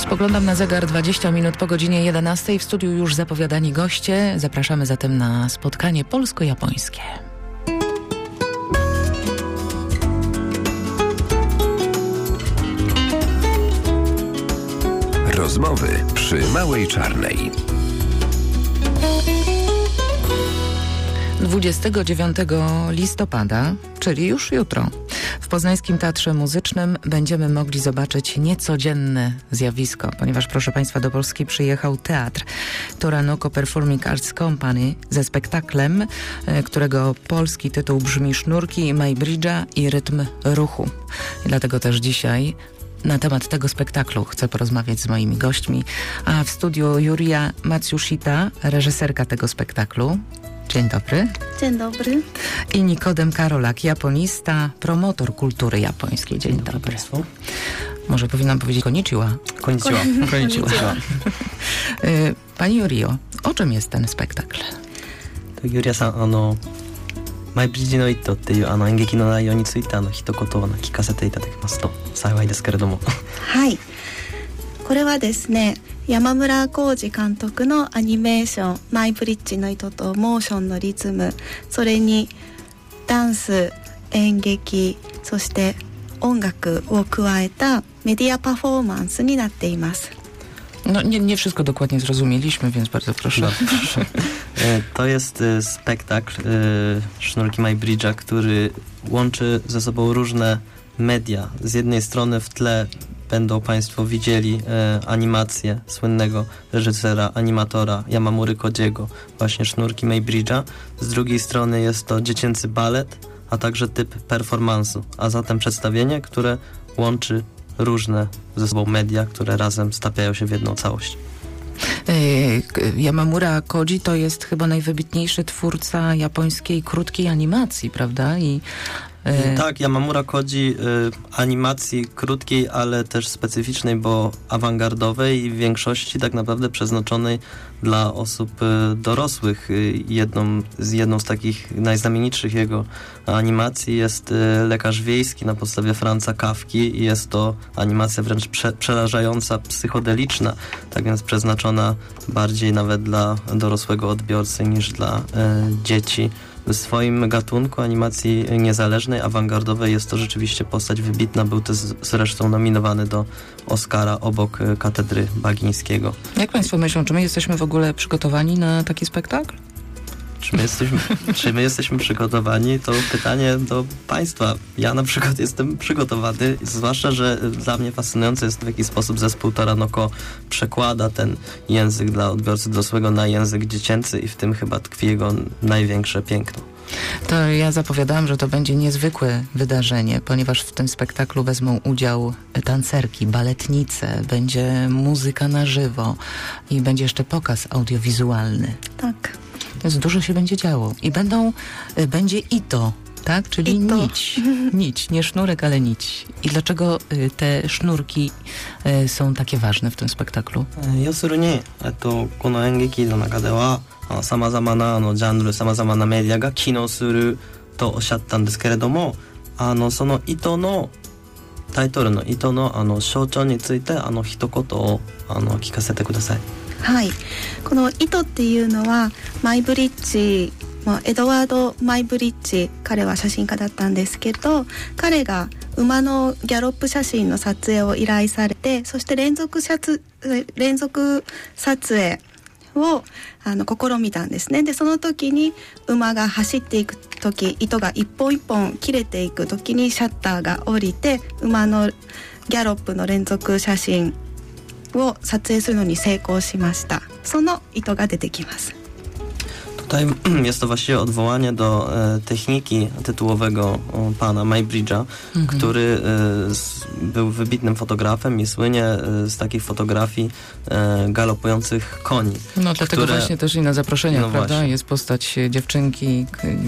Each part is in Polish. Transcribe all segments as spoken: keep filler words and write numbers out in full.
Spoglądam na zegar, dwadzieścia minut po godzinie jedenastej. W studiu już zapowiadani goście. Zapraszamy zatem na spotkanie polsko-japońskie. Rozmowy przy Małej Czarnej. dwudziestego dziewiątego listopada, czyli już jutro, w Poznańskim Teatrze Muzycznym będziemy mogli zobaczyć niecodzienne zjawisko, ponieważ, proszę Państwa, do Polski przyjechał teatr Toranoko Performing Arts Company ze spektaklem, którego polski tytuł brzmi Sznurki Maybridge'a i rytm ruchu. I dlatego też dzisiaj na temat tego spektaklu chcę porozmawiać z moimi gośćmi, a w studiu Yuria Matsushita, reżyserka tego spektaklu. Dzień dobry. Dzień dobry. I Nikodem Karolak, japonista, promotor kultury japońskiej. Dzień, Dzień dobry. Państwu. Może powinnam powiedzieć konnichiwa. Konnichiwa. Konnichiwa. Pani Yurio, o czym jest ten spektakl? Yuria-san, ano, Maybridge no Ito っていうあの演劇の内容についてあの一言を聞かせていただけますと幸いですけれども。 はい。これはですね、山村浩二監督のアニメーションマイブリッジの糸とモーションのリズム、それにダンス、演劇、そして音楽を加えたメディアパフォーマンスになっています。 No nie, nie wszystko dokładnie zrozumieliśmy, więc bardzo proszę. No, proszę. To jest spektakl Sznurki Maybridge'a, który łączy ze sobą różne media. Z jednej strony w tle będą Państwo widzieli e, animację słynnego reżysera, animatora Yamamury Kodziego, właśnie Sznurki Maybridge'a. Z drugiej strony jest to dziecięcy balet, a także typ performansu, a zatem przedstawienie, które łączy różne ze sobą media, które razem stawiają się w jedną całość. Yamamura Koji to jest chyba najwybitniejszy twórca japońskiej krótkiej animacji, prawda? I Yy. Tak, Yamamura Koji y, animacji krótkiej, ale też specyficznej, bo awangardowej i w większości tak naprawdę przeznaczonej dla osób y, dorosłych. Y, jedną, z jedną z takich najznamienitszych jego animacji jest y, Lekarz Wiejski na podstawie Franza Kafki i jest to animacja wręcz prze, przerażająca, psychodeliczna, tak więc przeznaczona bardziej nawet dla dorosłego odbiorcy niż dla y, dzieci. W swoim gatunku animacji niezależnej, awangardowej jest to rzeczywiście postać wybitna. Był też zresztą nominowany do Oscara obok Katedry Bagińskiego. Jak Państwo myślą, czy my jesteśmy w ogóle przygotowani na taki spektakl? Czy my jesteśmy, czy my jesteśmy przygotowani? To pytanie do Państwa. Ja na przykład jestem przygotowany, zwłaszcza, że dla mnie fascynujące jest, w jaki sposób zespół Toranoko przekłada ten język dla odbiorcy dorosłego na język dziecięcy i w tym chyba tkwi jego największe piękno. To ja zapowiadałam, że to będzie niezwykłe wydarzenie, ponieważ w tym spektaklu wezmą udział tancerki, baletnice, będzie muzyka na żywo i będzie jeszcze pokaz audiowizualny. Tak. Więc dużo się będzie działo. I będą, będzie ito, tak? Czyli ito. nić. Nić, nie sznurek, ale nić. I dlaczego te sznurki są takie ważne w tym spektaklu? 要するに、えっと、この演劇の中ではさまざまなあのジャンル、さまざまなメディアが機能するとおっしゃったんですけれども、あのその糸のタイトルの糸のあの象徴についてあの一言をあの聞かせてください。 はい、この糸っていうのはマイブリッジ、エドワード・マイブリッジ、彼は写真家だったんですけど、彼が馬のギャロップ写真の撮影を依頼されて、そして連続シャツ連続撮影をあの試みたんですね。でその時に馬が走っていく時、糸が一本一本切れていく時にシャッターが降りて馬のギャロップの連続写真を撮影するのに成功しました。その糸が出てきます。 Tutaj jest to właściwie odwołanie do e, techniki tytułowego o, pana Maybridge'a, mhm. który e, z, był wybitnym fotografem i słynie e, z takich fotografii e, galopujących koni. No dlatego które... właśnie też i na zaproszeniach, no prawda? Właśnie. Jest postać dziewczynki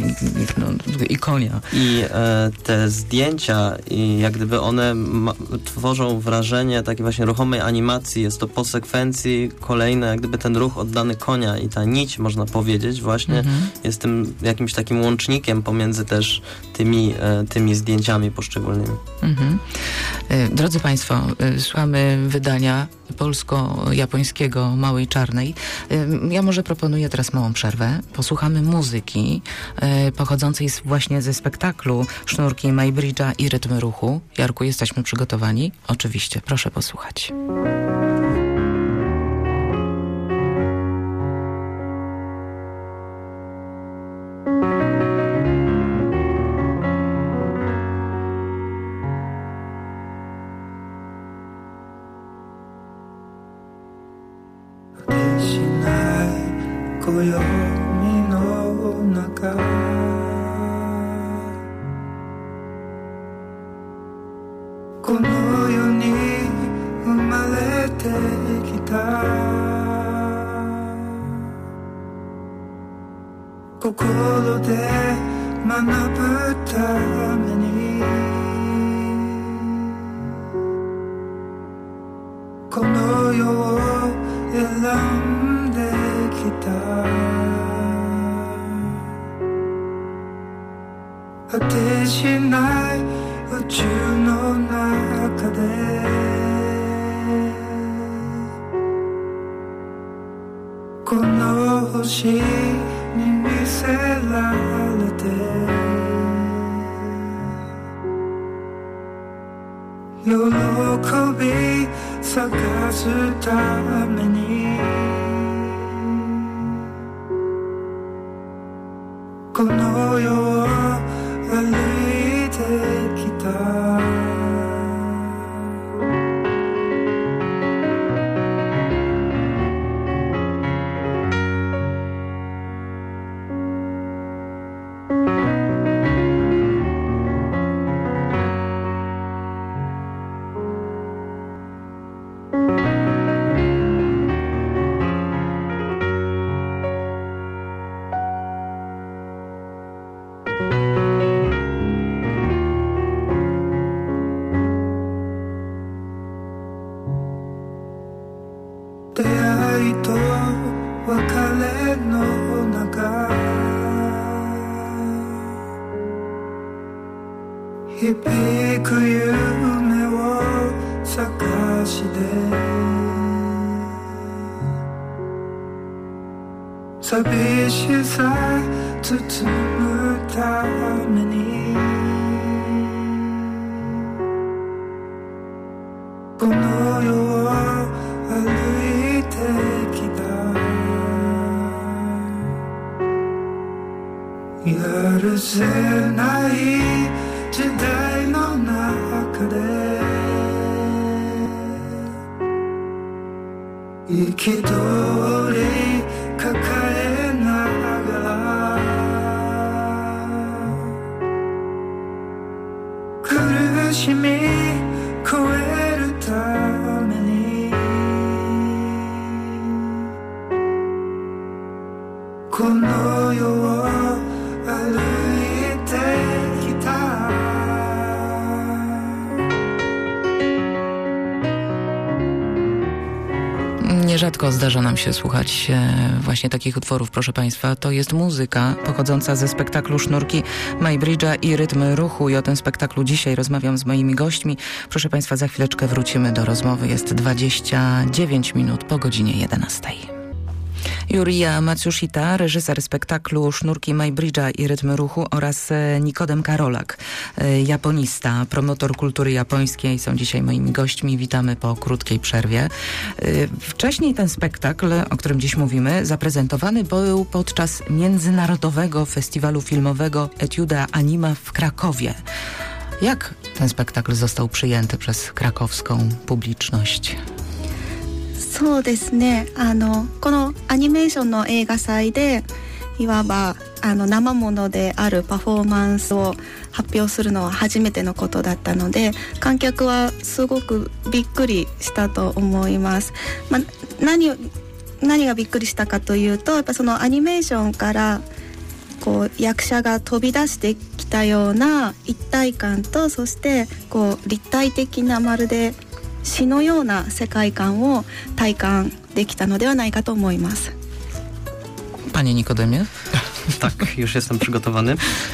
no, i konia. I e, te zdjęcia, i jak gdyby one ma, tworzą wrażenie takiej właśnie ruchomej animacji. Jest to po sekwencji kolejne, jak gdyby ten ruch oddany konia i ta nić, można powiedzieć, właśnie mhm. jest tym jakimś takim łącznikiem pomiędzy też tymi, e, tymi zdjęciami poszczególnymi. Mhm. Drodzy Państwo, słuchamy wydania polsko-japońskiego Małej Czarnej. Ja może proponuję teraz małą przerwę. Posłuchamy muzyki e, pochodzącej z, właśnie ze spektaklu Sznurki Maybridge'a i Rytmy Ruchu. Jarku, jesteśmy przygotowani? Oczywiście, proszę posłuchać. この世に生まれてきた心で学ぶためにこの世を選んできた果てしない宇宙の中でこの星に見せられて喜び探すためにこの世を歩いてきた出会いと別れの中響く夢を探して寂しさ包むためにこの世を歩いてきたやるせない時代の中で憤り抱えながら苦しみ超えるためにこの世を歩いてきた Nierzadko zdarza nam się słuchać właśnie takich utworów, proszę Państwa. To jest muzyka pochodząca ze spektaklu Sznurki Maybridge'a i Rytmy Ruchu. I o tym spektaklu dzisiaj rozmawiam z moimi gośćmi. Proszę Państwa, za chwileczkę wrócimy do rozmowy. Jest dwadzieścia dziewięć minut po godzinie jedenastej. Yuria Matsushita, reżyser spektaklu Sznurki Maybridge'a i Rytmy Ruchu oraz Nikodem Karolak, japonista, promotor kultury japońskiej, są dzisiaj moimi gośćmi. Witamy po krótkiej przerwie. Wcześniej ten spektakl, o którym dziś mówimy, zaprezentowany był podczas Międzynarodowego Festiwalu Filmowego Etiuda Anima w Krakowie. Jak ten spektakl został przyjęty przez krakowską publiczność? そうですね、あのこのアニメーションの映画祭でいわばあの生ものであるパフォーマンスを発表するのは初めてのことだったので観客はすごくびっくりしたと思います。まあ、何を何がびっくりしたかというとやっぱそのアニメーションからこう役者が飛び出してきたような一体感とそしてこう立体的なまるで詩のような世界観を体感できたのではないかと思います。 Panie Nikodemie? Tak, już jestem przygotowany.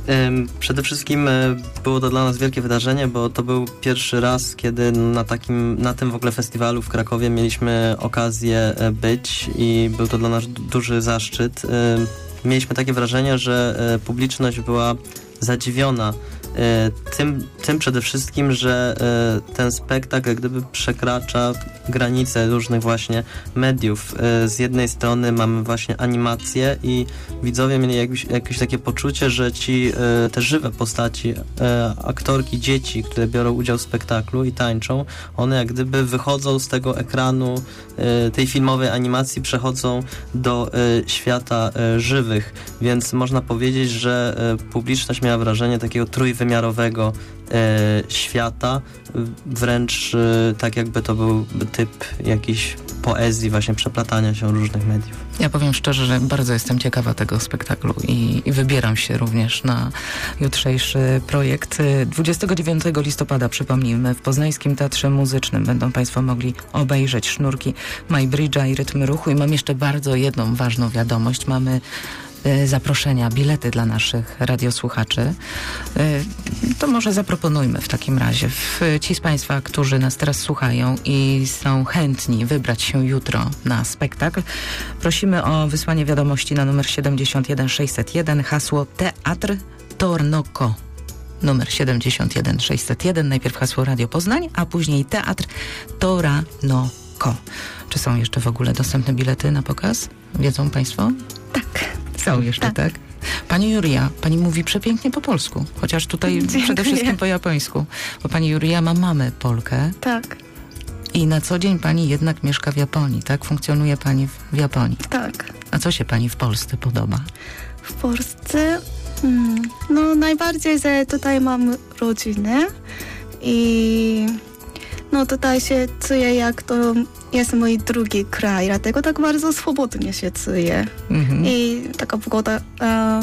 Przede wszystkim było to dla nas wielkie wydarzenie, bo to był pierwszy raz, kiedy na takim, na tym w ogóle festiwalu w Krakowie mieliśmy okazję być i był to dla nas duży zaszczyt. Mieliśmy takie wrażenie, że publiczność była zadziwiona tym, tym przede wszystkim, że ten spektakl jak gdyby przekracza granice różnych właśnie mediów. Z jednej strony mamy właśnie animację i widzowie mieli jakieś, jakieś takie poczucie, że ci te żywe postaci, aktorki, dzieci, które biorą udział w spektaklu i tańczą, one jak gdyby wychodzą z tego ekranu tej filmowej animacji, przechodzą do świata żywych, więc można powiedzieć, że publiczność miała wrażenie takiego trójwymiarowego e, świata, wręcz e, tak jakby to był typ jakiejś poezji, właśnie przeplatania się różnych mediów. Ja powiem szczerze, że bardzo jestem ciekawa tego spektaklu i, i wybieram się również na jutrzejszy projekt. dwudziestego dziewiątego listopada, przypomnijmy, w Poznańskim Teatrze Muzycznym będą Państwo mogli obejrzeć Sznurki Majbridge'a i Rytmy Ruchu. I mam jeszcze bardzo jedną ważną wiadomość. Mamy zaproszenia, bilety dla naszych radiosłuchaczy. To może zaproponujmy w takim razie. Ci z Państwa, którzy nas teraz słuchają i są chętni wybrać się jutro na spektakl, prosimy o wysłanie wiadomości na numer siedemdziesiąt jeden sześćset jeden, hasło Teatr Tornoko. Numer siedemdziesiąt jeden sześćset jeden, najpierw hasło Radio Poznań, a później Teatr Tornoko. Czy są jeszcze w ogóle dostępne bilety na pokaz? Wiedzą Państwo? Tak. Są jeszcze, tak? tak? Pani Julia, pani mówi przepięknie po polsku, chociaż tutaj Dziękuję. Przede wszystkim po japońsku, bo pani Julia ma mamę Polkę. Tak. I na co dzień pani jednak mieszka w Japonii, tak? Funkcjonuje pani w, w Japonii. Tak. A co się pani w Polsce podoba? W Polsce? Hmm, no najbardziej, że tutaj mam rodzinę i no tutaj się czuję, jak to jest mój drugi kraj, dlatego tak bardzo swobodnie się czuję. Mhm. I taka pogoda e,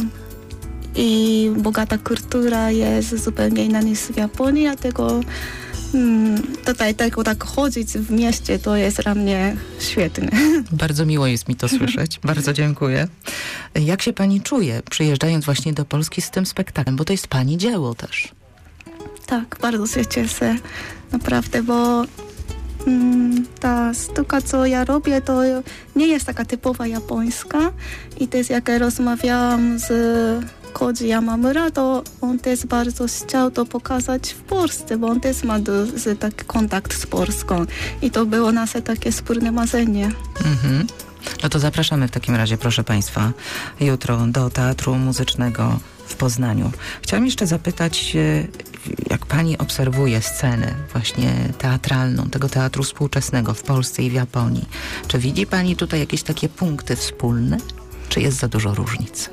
i bogata kultura jest zupełnie inna niż w Japonii, dlatego mm, tutaj tylko tak chodzić w mieście to jest dla mnie świetne. Bardzo miło jest mi to słyszeć. Bardzo dziękuję. Jak się pani czuje, przyjeżdżając właśnie do Polski z tym spektaklem, bo to jest pani dzieło też. Tak, bardzo się cieszę. Naprawdę, bo mm, ta sztuka, co ja robię, to nie jest taka typowa japońska. I też jak rozmawiałam z Koji Yamamura, to on też bardzo chciał to pokazać w Polsce, bo on też ma duży taki kontakt z Polską. I to było nasze takie wspólne marzenie. Mhm. No to zapraszamy w takim razie, proszę Państwa, jutro do Teatru Muzycznego w Poznaniu. Chciałam jeszcze zapytać, jak pani obserwuje scenę właśnie teatralną, tego teatru współczesnego w Polsce i w Japonii. Czy widzi pani tutaj jakieś takie punkty wspólne? Czy jest za dużo różnic?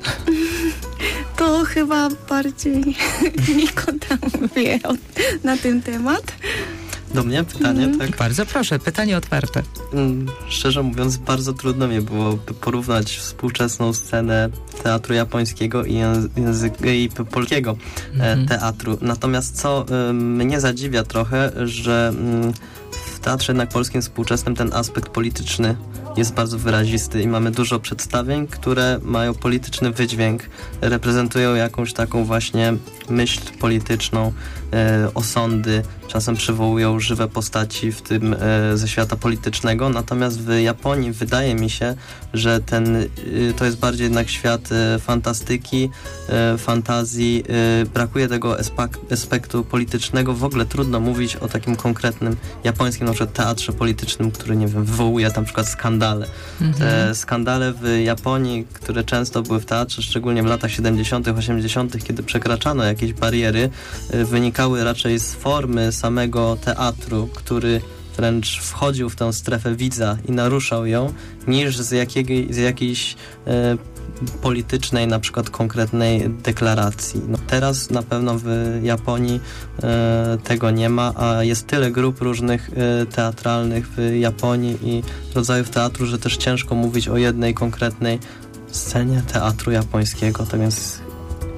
To chyba bardziej Niko tam wie na ten temat. Do mnie pytanie, mm. tak? Bardzo proszę, pytanie otwarte. Szczerze mówiąc, bardzo trudno mi było porównać współczesną scenę teatru japońskiego i, język, i polskiego mm-hmm. teatru. Natomiast co y, mnie zadziwia trochę, że y, w teatrze jednak polskim współczesnym ten aspekt polityczny jest bardzo wyrazisty i mamy dużo przedstawień, które mają polityczny wydźwięk, reprezentują jakąś taką właśnie myśl polityczną, e, osądy, czasem przywołują żywe postaci, w tym e, ze świata politycznego, natomiast w Japonii wydaje mi się, że ten, e, to jest bardziej jednak świat e, fantastyki, e, fantazji, e, brakuje tego espak- aspektu politycznego, w ogóle trudno mówić o takim konkretnym japońskim na przykład teatrze politycznym, który, nie wiem, wywołuje na przykład skandale. Mhm. Te skandale w Japonii, które często były w teatrze, szczególnie w latach siedemdziesiątych, osiemdziesiątych, kiedy przekraczano jakieś bariery, wynikały raczej z formy samego teatru, który wręcz wchodził w tę strefę widza i naruszał ją, niż z, jakiej, z jakiejś e, politycznej, na przykład konkretnej deklaracji. No, teraz na pewno w Japonii e, tego nie ma, a jest tyle grup różnych e, teatralnych w Japonii i rodzajów teatru, że też ciężko mówić o jednej konkretnej scenie teatru japońskiego, tak więc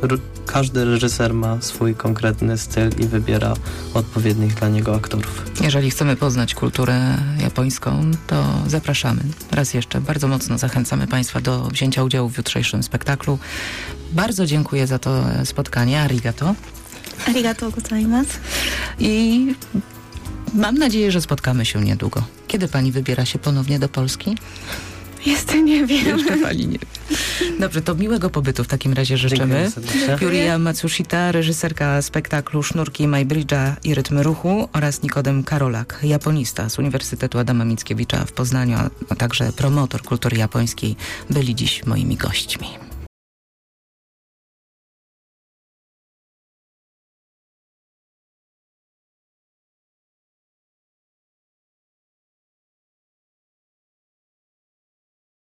r- każdy reżyser ma swój konkretny styl i wybiera odpowiednich dla niego aktorów. Jeżeli chcemy poznać kulturę japońską, to zapraszamy. Raz jeszcze bardzo mocno zachęcamy Państwa do wzięcia udziału w jutrzejszym spektaklu. Bardzo dziękuję za to spotkanie. Arigato. Arigatou gozaimasu. I mam nadzieję, że spotkamy się niedługo. Kiedy pani wybiera się ponownie do Polski? Jeszcze nie wiem. Jeszcze pani nie wie. Dobrze, to miłego pobytu w takim razie życzymy. Yuria Matsushita, reżyserka spektaklu Sznurki Maybridge'a i Rytmy Ruchu oraz Nikodem Karolak, japonista z Uniwersytetu Adama Mickiewicza w Poznaniu, a także promotor kultury japońskiej, byli dziś moimi gośćmi.